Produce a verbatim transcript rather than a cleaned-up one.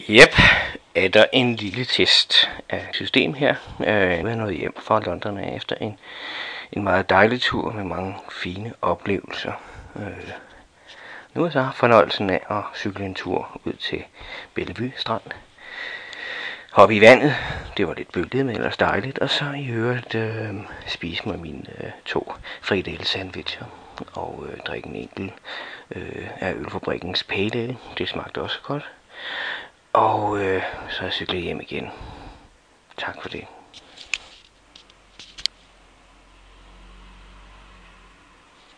Jep, er der en lille test af system her. Øh, jeg er nået hjem fra London efter en, en meget dejlig tur med mange fine oplevelser. Øh, nu har jeg så haft fornøjelsen af at cykle en tur ud til Bellevue Strand. Hoppe i vandet, det var lidt bølget, men ellers dejligt. Og så i øvrigt øh, spise mig mine øh, to frikadelle sandwicher og øh, drikke en enkelt øh, af ølfabrikkens pale ale. Det smagte også godt. Og øh, så er jeg cyklet hjem igen. Tak for det.